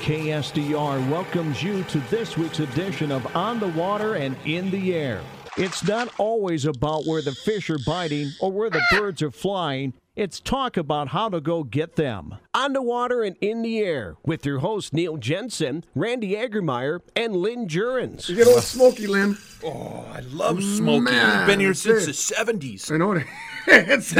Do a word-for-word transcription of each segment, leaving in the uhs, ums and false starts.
K S D R welcomes you to this week's edition of On the Water and in the Air. It's not always about where the fish are biting or where the birds are flying. It's talk about how to go get them. On the Water and in the Air with your hosts Neil Jensen, Randy Agermeyer, and Lynn Jurens. You get a little smoky, Lynn. Oh, I love Smokey. Man, He's been here since it. the seventies. I know it. It's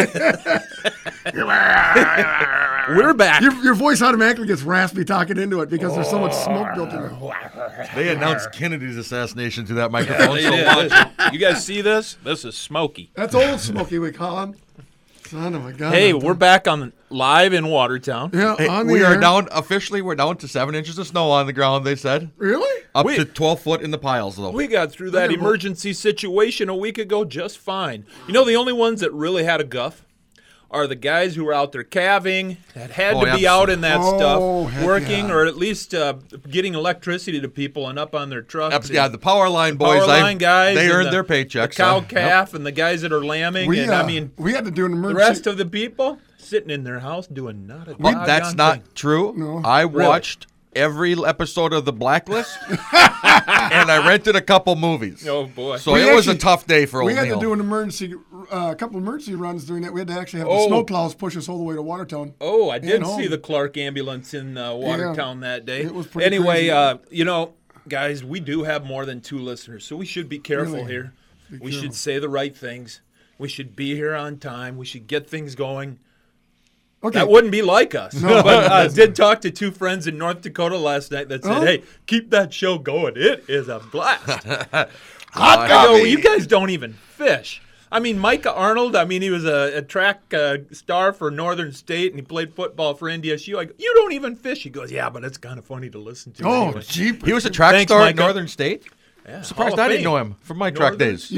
We're back. Your, your voice automatically gets raspy talking into it because there's so much smoke built in it. They announced Kennedy's assassination through that microphone. They so did. much. You guys see this? This is Smokey. That's old Smoky, we call him. Son of a gun. Hey, we're back on live in Watertown. Yeah, Hey, on the we are air. down officially. We're down to seven inches of snow on the ground. They said Really? up We- to twelve foot in the piles though. We got through that Look at- emergency situation a week ago just fine. You know, the only ones that really had a guff are the guys who were out there calving, that had Oh, to be yeah. out in that Oh, stuff, heck working yeah. or at least uh, getting electricity to people and up on their trucks. Abs- yeah, the power line and boys. power I- line guys. They and earned the- their paychecks. The cow huh? calf and the guys that are lambing. We, and uh, I mean, we had to do an the emergency. rest of the people sitting in their house doing not a Well, doggone that's not thing. true. No. I Really? watched every episode of The Blacklist, and I rented a couple movies. Oh boy. So We it was a actually- tough day for old We had Neil. to do an emergency, uh, a couple emergency runs during that. We had to actually have the Oh. snow plows push us all the way to Watertown. Oh, I did And see home. the Clark ambulance in uh, Watertown that day. It was pretty anyway, crazy. uh, you know, guys, we do have more than two listeners, so we should be careful Really? here. Be we careful. should say the right things. We should be here on time. We should get things going. Okay. That wouldn't be like us. No. But I did talk to two friends in North Dakota last night that said, Oh. hey, keep that show going. It is a blast. Hot I go, copy. you guys don't even fish. I mean, Micah Arnold, I mean, he was a, a track uh, star for Northern State, and he played football for N D S U. I go, you don't even fish. He goes, yeah, but it's kind of funny to listen to. Oh, anyway. jeep. He was a track Thanks, star Micah. at Northern State. Yeah, Surprised Hall I of didn't know Fame. him from my track Northern- days.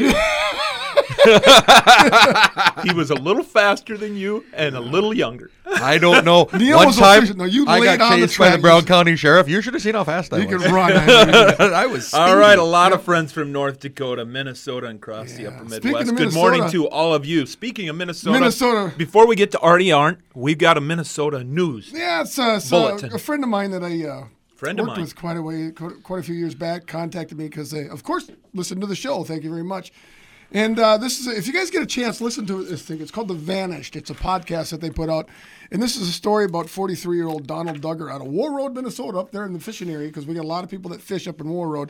He was a little faster than you and a little younger. I don't know. Neil One was time, efficient. No, you I laid got on the chased by the track. Brown County Sheriff. You should have seen how fast I You was. can run. I I was. All speeding. right, a lot of friends from North Dakota, Minnesota, and across the Yeah. upper Speaking Midwest. of Good morning Minnesota- to all of you. Speaking of Minnesota, Minnesota. before we get to Artie Arndt, we've got a Minnesota news. Yeah, it's, uh, it's uh, Bulletin. a friend of mine that I uh, Friend of worked mine. with quite a way, quite a few years back. Contacted me because they, of course, listened to the show. Thank you very much. And uh, this is, if you guys get a chance, listen to this thing. It's called The Vanished. It's a podcast that they put out, and this is a story about forty-three-year-old Donald Duggar out of War Road, Minnesota, up there in the fishing area, because we got a lot of people that fish up in War Road.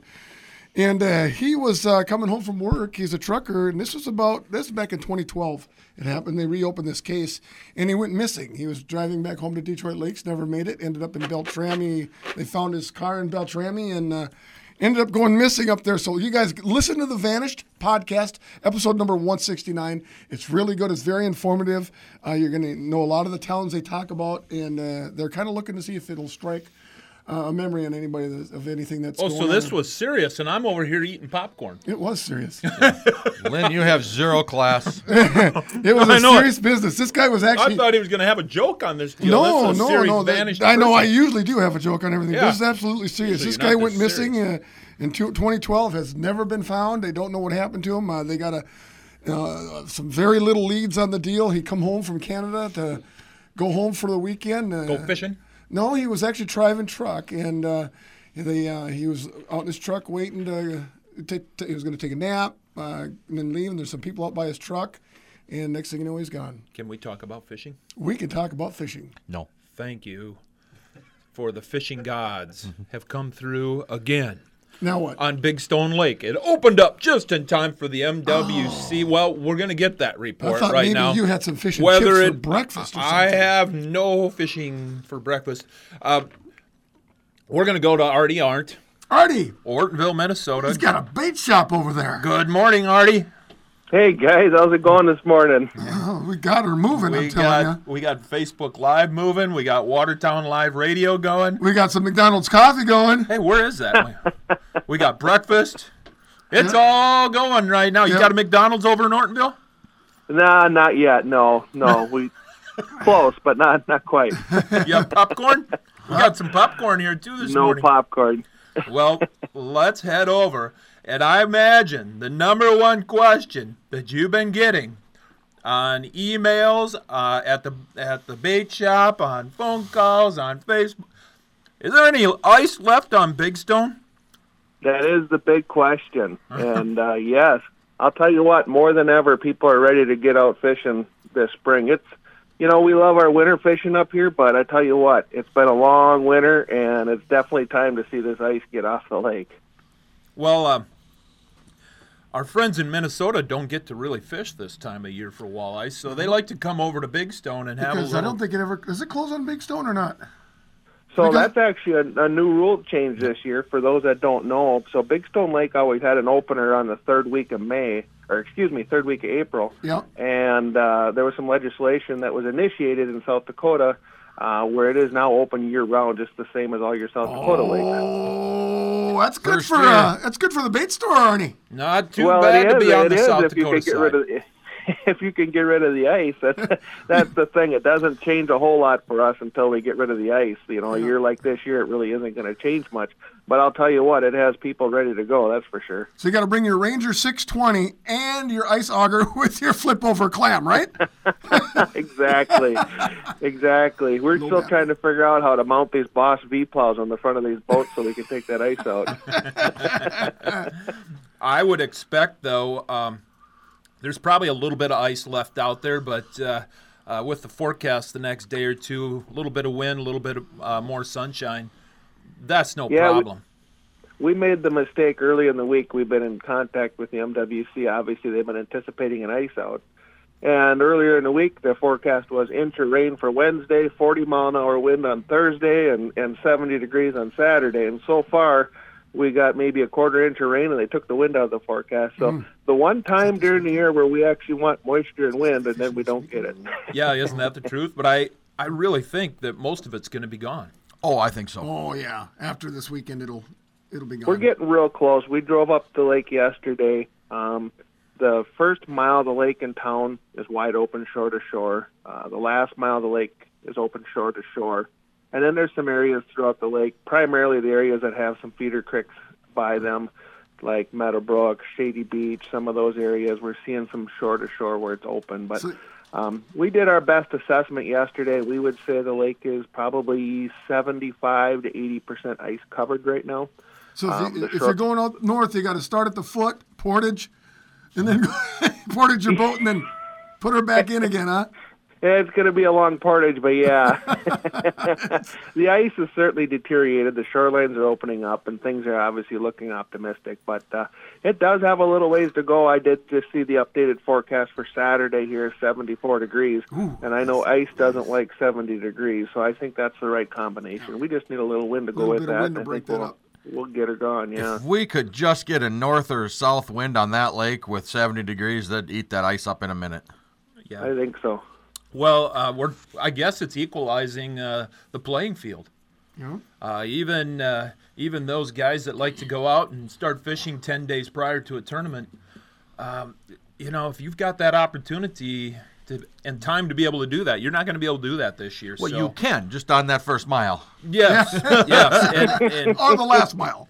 And uh, he was uh, coming home from work. He's a trucker, and this was about this was back in twenty twelve. It happened. They reopened this case, and he went missing. He was driving back home to Detroit Lakes, never made it. Ended up in Beltrami. They found his car in Beltrami, and uh, ended up going missing up there. So you guys listen to the Vanished podcast, episode number one sixty-nine. It's really good. It's very informative. Uh, you're going to know a lot of the towns they talk about, and uh, they're kind of looking to see if it'll strike uh, a memory on anybody that, of anything that's Oh, going so this on. was serious, and I'm over here eating popcorn. It was serious. Lynn, you have zero class. It was I a know it. serious business. This guy was I actually thought he was going to have a joke on this deal. no, This is a no, serious no. that- vanished I know. I person. usually do have a joke on everything. Yeah. This is absolutely serious. Usually this you're guy not went this missing uh, in two- twenty twelve. Has never been found. They don't know what happened to him. Uh, they got a uh, some very little leads on the deal. He come home from Canada to go home for the weekend. Uh, Go fishing? No, he was actually driving truck, and uh, they, uh, he was out in his truck waiting to take. To, he was going to take a nap uh, and then leave. And there's some people out by his truck, and next thing you know, he's gone. Can we talk about fishing? We can talk about fishing. No. Thank you. For the fishing gods have come through again Now what? on Big Stone Lake. It opened up just in time for the M W C. Well, we're going to get that I report thought right maybe now. you had some fish and Whether chips for it- breakfast or something. I have no fishing for breakfast. Uh, we're going to go to Artie Arndt, Artie, Ortonville, Minnesota. he's got a bait shop over there. Good morning, Artie. Hey guys, how's it going this morning? Oh, we got her moving, We I'm telling got you. we got Facebook Live moving. We got Watertown Live Radio going. We got some McDonald's coffee going. Hey, where is that? We got breakfast. It's all going right now. You Yeah. got a McDonald's over in Ortonville? Nah, not yet. No, no, we close, but not not quite. You have popcorn? We got some popcorn here too this No morning. popcorn. Well, let's head over. And I imagine the number one question that you've been getting on emails, uh, at the at the bait shop, on phone calls, on Facebook, Is there any ice left on Big Stone? That is the big question. And, uh, yes, I'll tell you what, more than ever, people are ready to get out fishing this spring. It's, you know, we love our winter fishing up here, but I tell you what, it's been a long winter, and it's definitely time to see this ice get off the lake. Well, uh, our friends in Minnesota don't get to really fish this time of year for walleyes, so they like to come over to Big Stone and have Because a I little... don't think it ever does it close on Big Stone or not. So Because- that's actually a, a new rule change this year for those that don't know. So Big Stone Lake always had an opener on the third week of May, or excuse me, third week of April. Yeah. And uh, there was some legislation that was initiated in South Dakota uh, where it is now open year-round, just the same as all your South Dakota lakes. Oh, that's good First for year. uh, that's good for the bait store, Arnie. Not too Well, bad it to is, be on it the is South if you Dakota can get side. rid of the, if you can get rid of the ice. That's that's the thing. It doesn't change a whole lot for us until we get rid of the ice. You know, a year like this year, it really isn't going to change much. But I'll tell you what, it has people ready to go. That's for sure. So you got to bring your Ranger six twenty and your ice auger with your flip over clam, right? exactly, exactly. We're No still doubt. trying to figure out how to mount these Boss V plows on the front of these boats so we can take that ice out. I would expect, though, um, there's probably a little bit of ice left out there, but uh, uh, with the forecast the next day or two, a little bit of wind, a little bit of uh, more sunshine, that's no Yeah, we- problem. We made the mistake early in the week. We've been in contact with the M W C. Obviously, they've been anticipating an ice out. And earlier in the week, the forecast was inch of rain for Wednesday, forty mile an hour wind on Thursday, and, and seventy degrees on Saturday. And so far, we got maybe a quarter inch of rain, and they took the wind out of the forecast. So Mm. the one time during the year where we actually want moisture and wind, and then we don't get it. Yeah, isn't that the truth? But I, I really think that most of it's going to be gone. Oh, I think so. Oh yeah. After this weekend, it'll it'll be gone. We're getting real close. We drove up the lake yesterday. Um, the first mile of the lake in town is wide open shore to shore. Uh, the last mile of the lake is open shore to shore. And then there's some areas throughout the lake, primarily the areas that have some feeder creeks by them, like Meadowbrook, Shady Beach, some of those areas. We're seeing some shore to shore where it's open. But So- um, we did our best assessment yesterday. We would say the lake is probably seventy-five to eighty percent ice covered right now. So if, Um, you, the if you're short- going out north, you got to start at the foot, portage, and then portage your boat, and then put her back in again, huh? Yeah, it's going to be a long portage, but yeah. The ice has certainly deteriorated. The shorelines are opening up, and things are obviously looking optimistic. But uh, it does have a little ways to go. I did just see the updated forecast for Saturday here, seventy-four degrees. Ooh. And I know ice doesn't like seventy degrees, so I think that's the right combination. We just need a little wind to go Little with bit of that. wind to and I break think that we'll, up. We'll get her gone, yeah. If we could just get a north or south wind on that lake with seventy degrees, that'd eat that ice up in a minute. Yeah. I think so. Well, uh, we're I guess it's equalizing uh, the playing field. Yeah. Uh, even uh, even those guys that like to go out and start fishing ten days prior to a tournament, um, you know, if you've got that opportunity to, and time to be able to do that, you're not going to be able to do that this year. Well, so, you can, just on that first mile. yes, yes, and, and, Or the last mile.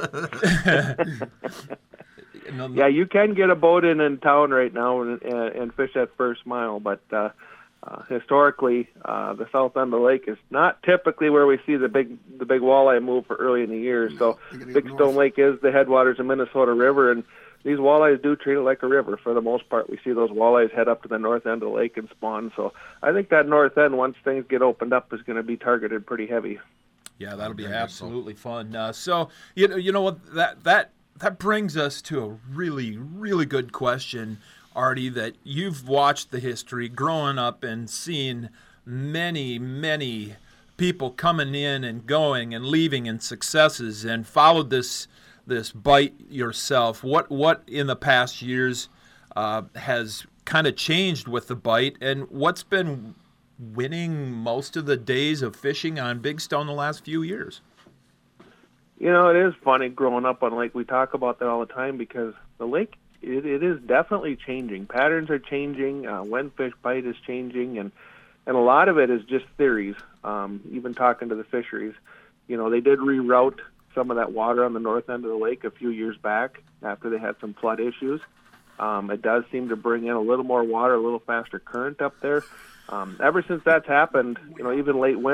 you know, Yeah, you can get a boat in in town right now and, and, and fish that first mile, but uh, uh, historically, uh, the south end of the lake is not typically where we see the big the big walleye move for early in the year. So they gotta Big get Stone north. Lake is the headwaters of Minnesota River, and these walleyes do treat it like a river for the most part. We see those walleyes head up to the north end of the lake and spawn. So I think that north end, once things get opened up, is going to be targeted pretty heavy. Yeah, that'll be Very good, so. absolutely fun. Uh, so you know, you know what that that that brings us to a really, really good question, Artie. That you've watched the history, growing up and seen many, many people coming in and going and leaving and successes, and followed this this bite yourself. What what in the past years uh, has kind of changed with the bite, and what's been winning most of the days of fishing on Big Stone the last few years? You know, it is funny growing up on lake. We talk about that all the time because the lake, it, it is definitely changing. Patterns are changing. Uh, when fish bite is changing, and and a lot of it is just theories. Um, even talking to the fisheries, you know, they did reroute some of that water on the north end of the lake a few years back after they had some flood issues. Um, it does seem to bring in a little more water, a little faster current up there. Um, ever since that's happened, you know, even late winter,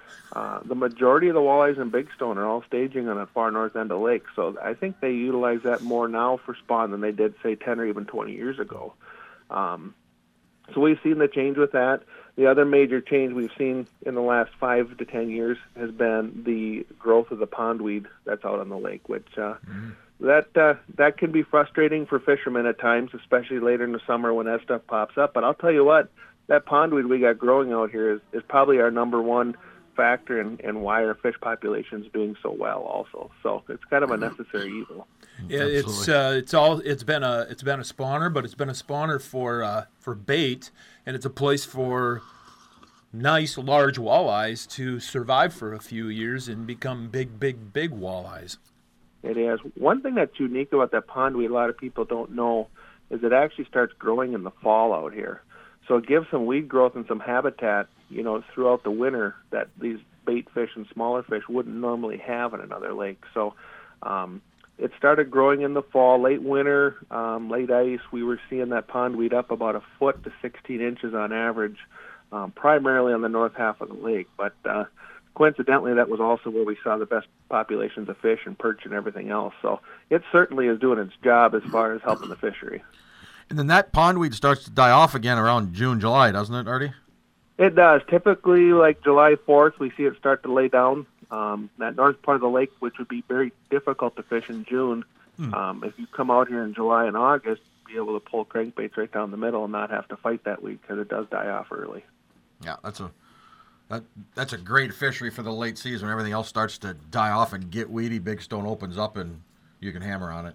uh, the majority of the walleyes in Big Stone are all staging on the far north end of the lake. So I think they utilize that more now for spawn than they did, say, ten or even twenty years ago. Um, so we've seen the change with that. The other major change we've seen in the last five to ten years has been the growth of the pondweed that's out on the lake, which uh, mm-hmm. that uh, that can be frustrating for fishermen at times, especially later in the summer when that stuff pops up. But I'll tell you what, that pondweed we got growing out here is, is probably our number one factor in, in why our fish population is doing so well also. So it's kind of a necessary evil. Yeah, it's uh, it's all it's been a it's been a spawner, but it's been a spawner for uh, for bait, and it's a place for nice large walleyes to survive for a few years and become big, big, big walleyes. It is. One thing that's unique about that pondweed a lot of people don't know is it actually starts growing in the fall out here. So it gives some weed growth and some habitat, you know, throughout the winter that these bait fish and smaller fish wouldn't normally have in another lake. So um, it started growing in the fall, late winter, um, late ice. We were seeing that pondweed up about a foot to sixteen inches on average, um, primarily on the north half of the lake. But uh, coincidentally, that was also where we saw the best populations of fish and perch and everything else. So it certainly is doing its job as far as helping the fishery. And then that pondweed starts to die off again around June, July, doesn't it, Artie? It does. Typically, like July fourth, we see it start to lay down. Um, that north part of the lake, which would be very difficult to fish in June. Hmm. Um, if you come out here in July and August, be able to pull crankbaits right down the middle and not have to fight that weed because it does die off early. Yeah, that's a that that's a great fishery for the late season when everything else starts to die off and get weedy. Big Stone opens up and you can hammer on it.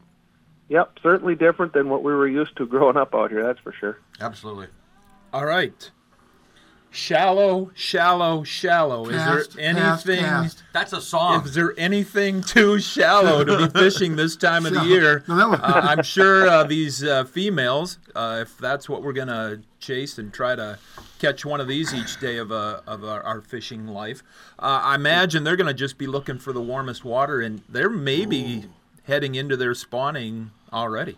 Yep, certainly different than what we were used to growing up out here, that's for sure. Absolutely. All right. Shallow, shallow, shallow. Cast, is there anything? Cast, cast. That's a song. Is there anything too shallow to be fishing this time of the year? No, that was- uh, I'm sure uh, these uh, females, uh, if that's what we're gonna chase and try to catch one of these each day of uh, of our, our fishing life, uh, I imagine they're gonna just be looking for the warmest water, and they're maybe Ooh. heading into their spawning already.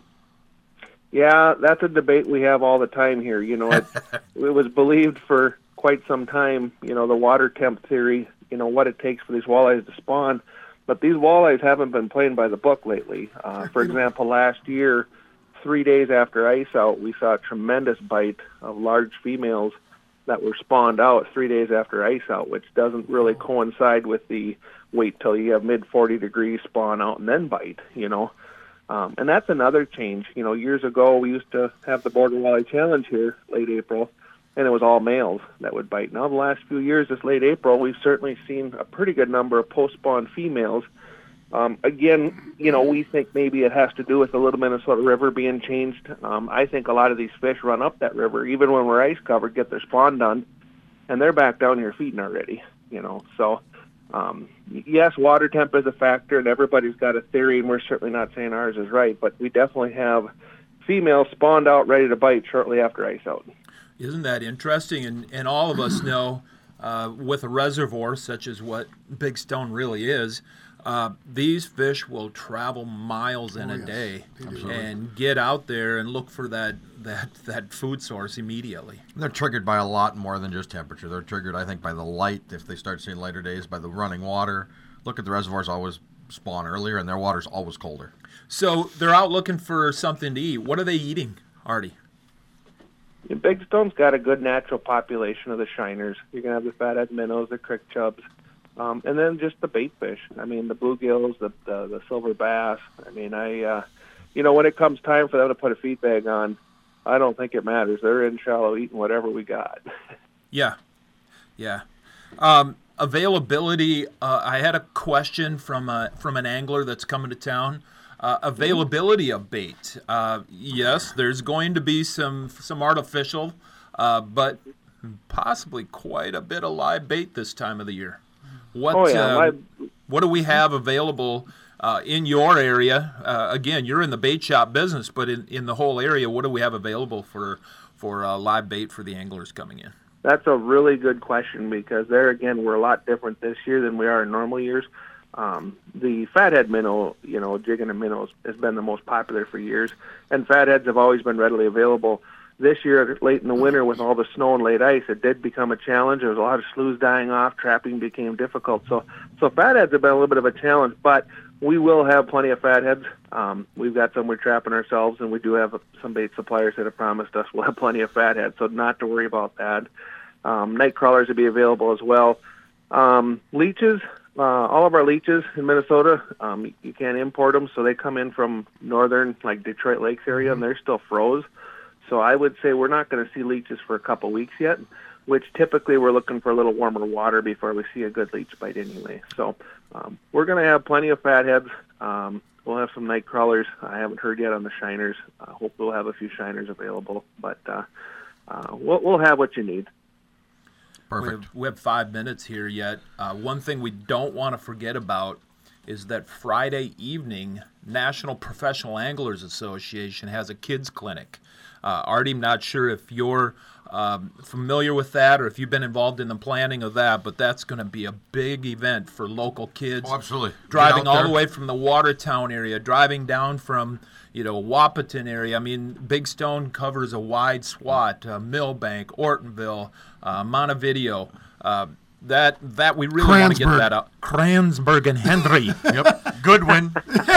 Yeah, that's a debate we have all the time here. You know, it, it was believed for quite some time, you know, the water temp theory, you know, what it takes for these walleyes to spawn. But these walleyes haven't been playing by the book lately. Uh, for example, last year, three days after ice out, we saw a tremendous bite of large females that were spawned out three days after ice out, which doesn't really coincide with the wait till you have mid forty degrees spawn out and then bite, you know. Um, and that's another change. You know, years ago we used to have the Border Walleye Challenge here, late April, and it was all males that would bite. Now, the last few years, this late April, we've certainly seen a pretty good number of post-spawn females. Um, again, you know, we think maybe it has to do with the Little Minnesota River being changed. Um, I think a lot of these fish run up that river, even when we're ice-covered, get their spawn done, and they're back down here feeding already, you know. So, um, yes, water temp is a factor, and everybody's got a theory, and we're certainly not saying ours is right, but we definitely have females spawned out ready to bite shortly after ice out. Isn't that interesting? And, and all of us know uh, with a reservoir, such as what Big Stone really is, uh, these fish will travel miles in oh, a yes. day and get out there and look for that, that, that food source immediately. They're triggered by a lot more than just temperature. They're triggered, I think, by the light, if they start seeing lighter days, by the running water. Look at the reservoirs always spawn earlier, and their water's always colder. So they're out looking for something to eat. What are they eating, Artie? Big Stone's got a good natural population of the shiners. You're going to have the fathead minnows, the crick chubs, um, and then just the bait fish. I mean, the bluegills, the, the the silver bass. I mean, I, uh, you know, when it comes time for them to put a feed bag on, I don't think it matters. They're in shallow eating whatever we got. Yeah, yeah. Um, availability. Uh, I had a question from a, from an angler that's coming to town. Uh, availability of bait. Uh, yes, there's going to be some some artificial, uh, but possibly quite a bit of live bait this time of the year. What oh, yeah, uh, live... what do we have available uh, in your area? Uh, again, you're in the bait shop business, but in, in the whole area, what do we have available for for uh, live bait for the anglers coming in? That's a really good question because there again we're a lot different this year than we are in normal years. Um, the fathead minnow, you know, jigging and minnows has been the most popular for years, and fatheads have always been readily available. this year, late in the winter, with all the snow and late ice, it did become a challenge. There was a lot of sloughs dying off. Trapping became difficult. So, so fatheads have been a little bit of a challenge, but we will have plenty of fatheads. Um, we've got some we're trapping ourselves, and we do have some bait suppliers that have promised us we'll have plenty of fatheads, so not to worry about that. Um, night crawlers will be available as well. Um, leeches, uh, all of our leeches in Minnesota, um, you can't import them, so they come in from northern, like Detroit Lakes area, and they're still froze. So I would say we're not going to see leeches for a couple weeks yet, which typically we're looking for a little warmer water before we see a good leech bite anyway. So um, we're going to have plenty of fatheads. Um, we'll have some night crawlers. I haven't heard yet on the shiners. I uh, hope we'll have a few shiners available, but uh, uh, we'll, we'll have what you need. We Perfect. have, we have five minutes here yet. Uh, one thing we don't want to forget about is that Friday evening, National Professional Anglers Association has a kids clinic. Uh, Artie, I'm not sure if you're um, familiar with that or if you've been involved in the planning of that, but that's going to be a big event for local kids. Oh, absolutely. Get Driving out all there. the way from the Watertown area, driving down from, you know, Wapaton area. I mean, Big Stone covers a wide swath. Uh, Millbank, Ortonville, uh, Montevideo. Uh, that that we really want to get Kranzberg. that out. Kranzberg and Henry. Yep. Goodwin,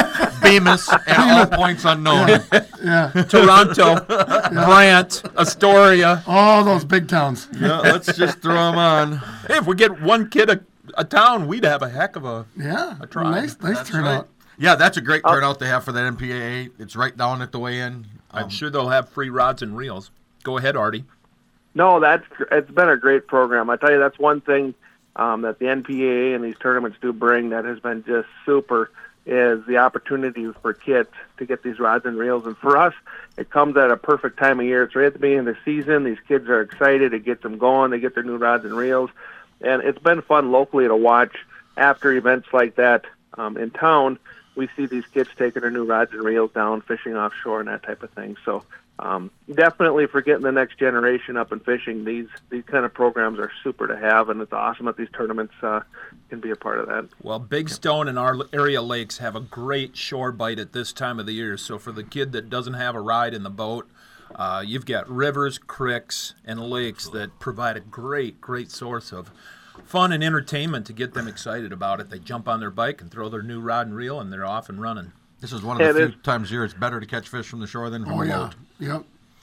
Bemis, and all points unknown. Yeah, Toronto, Brant, Astoria. all those big towns. Yeah, let's just throw them on. Hey, if we get one kid a, a town, we'd have a heck of a. Yeah, A try. nice, nice That's turnout. right. Yeah, that's a great turnout they have for that N P A A. It's right down at the weigh-in. I'm Um, sure they'll have free rods and reels. Go ahead, Artie. No, that's it's been a great program. I tell you, that's one thing um, that the N P A A and these tournaments do bring that has been just super is the opportunity for kids to get these rods and reels. And for us, it comes at a perfect time of year. It's right at the beginning of the season. These kids are excited. It gets them going. They get their new rods and reels. And it's been fun locally to watch after events like that um, in town. We see these kids taking their new rods and reels down, fishing offshore and that type of thing. So um, definitely for getting the next generation up and fishing, these these kind of programs are super to have, and it's awesome that these tournaments uh, can be a part of that. Well, Big Stone and our area lakes have a great shore bite at this time of the year. So for the kid that doesn't have a ride in the boat, uh, you've got rivers, creeks, and lakes that provide a great, great source of fun and entertainment to get them excited about it. They jump on their bike and throw their new rod and reel, and they're off and running. This is one of the It few is. times a year it's better to catch fish from the shore than from Oh a yeah, boat. yep.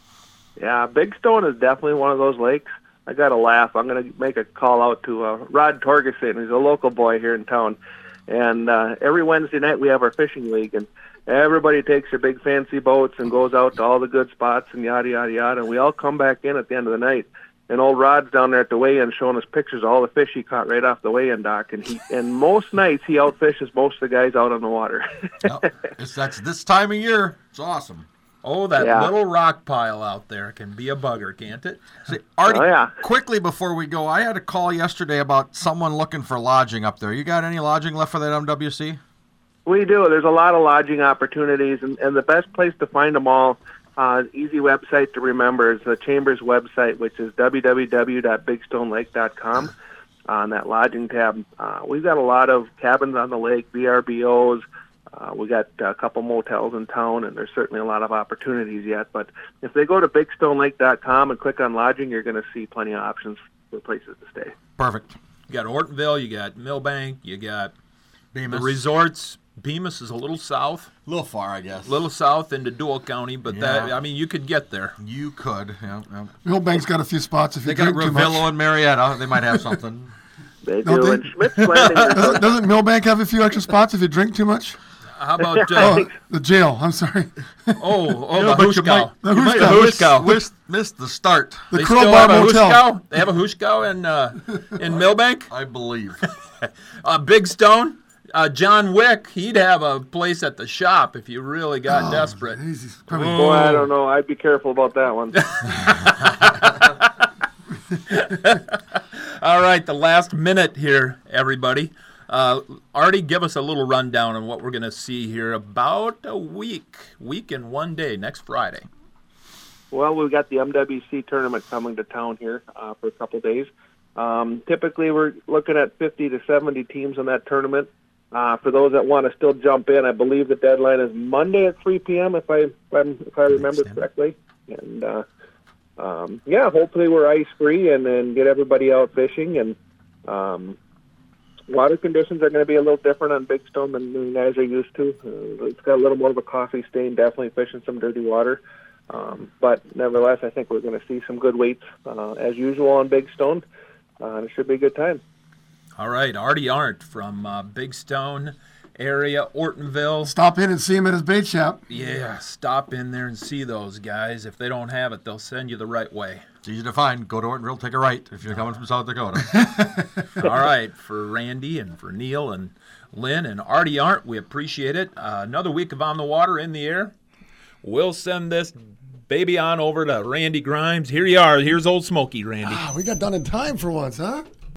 Yeah, Big Stone is definitely one of those lakes. I got to laugh. I'm going to make a call out to uh, Rod Torgerson. He's a local boy here in town. And uh, every Wednesday night we have our fishing league, and everybody takes their big fancy boats and goes out to all the good spots and yada, yada, yada. And we all come back in at the end of the night. And old Rod's down there at the weigh-in showing us pictures of all the fish he caught right off the weigh-in dock. And he, and most nights he outfishes most of the guys out on the water. Yep. It's, that's this time of year. It's awesome. Oh, that Yeah. little rock pile out there can be a bugger, can't it? See, Artie, Oh, yeah. quickly before we go, I had a call yesterday about someone looking for lodging up there. You got any lodging left for that M W C? We do. There's a lot of lodging opportunities, and, and the best place to find them all, uh, easy website to remember, is the Chamber's website, which is w w w dot big stone lake dot com. On that lodging tab, uh, we've got a lot of cabins on the lake, V R B Os. Uh, we got a couple motels in town, and there's certainly a lot of opportunities yet. But if they go to big stone lake dot com and click on lodging, you're going to see plenty of options for places to stay. Perfect. You got Ortonville, you got Millbank, you got Bemis. the resorts. Bemis is a little south, A little far, I guess. a little south into Dual County, but that, Yeah. I mean, you could get there. You could. Yeah, yeah. Millbank's got a few spots if you They got drink too much. Ravillo and Marietta. They might have something. They Don't do. they? And Schmidt's Landing Doesn't, Resort. doesn't Millbank have a few extra spots if you drink too much? How about, uh, Oh, the jail. I'm sorry. oh, oh, Yeah, the but you Hushkow. might- The You might- Hushkow. the Hushkow. Missed, missed the start, The They still Crowbar have a Motel. Hushkow? They have a Hushkow in, uh, in Millbank? I believe. Uh, Big Stone? Uh, John Wick, he'd have a place at the shop if you really got desperate. Easy. Probably Boy, I don't know. I'd be careful about that one. All right, the last minute here, everybody. Uh, Artie, give us a little rundown on what we're going to see here about a week, week and one day, next Friday. Well, we've got the M W C tournament coming to town here uh, for a couple days. Um, typically, we're looking at fifty to seventy teams in that tournament. Uh, for those that want to still jump in, I believe the deadline is Monday at three p.m. if I if, I'm, if I remember correctly. And uh, um, yeah, hopefully we're ice free and then get everybody out fishing. And um, water conditions are going to be a little different on Big Stone than you guys are used to. Uh, it's got a little more of a coffee stain, definitely fishing some dirty water. Um, but nevertheless, I think we're going to see some good weights uh, as usual on Big Stone. Uh, it should be a good time. All right, Artie Arndt from uh, Big Stone area, Ortonville. Stop in and see him at his bait shop. Yeah, stop in there and see those guys. If they don't have it, they'll send you the right way. It's easy to find. Go to Ortonville, take a right if you're coming from South Dakota. All right, for Randy and for Neil and Lynn and Artie Arndt, we appreciate it. Uh, another week of On the Water in the air. We'll send this baby on over to Randy Grimes. Here you are. Here's old Smoky, Randy. Ah, we got done in time for once, huh?